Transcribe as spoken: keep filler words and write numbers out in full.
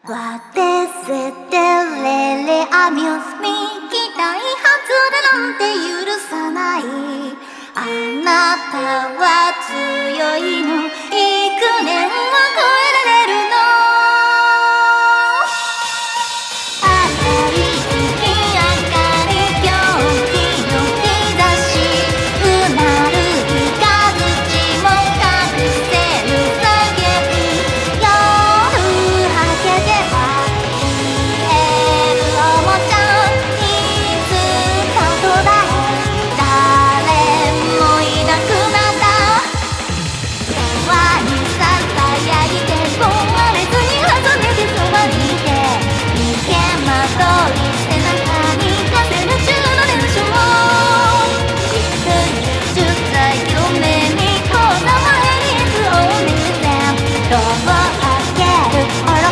What is it that really amuse me 期待外れなんて許さないあなたは強いの幾年は超えられるの明るい月明かり狂気の兆しうなる三日月も隠せる叫び夜明けては消えるおもちゃいつか途絶え誰もいなくなった永遠にささやいて壊れずに外れてそばにいて逃げ惑い背中に風の中の伝承いつに十歳夢にこだまえにいつを見せてドアを開ける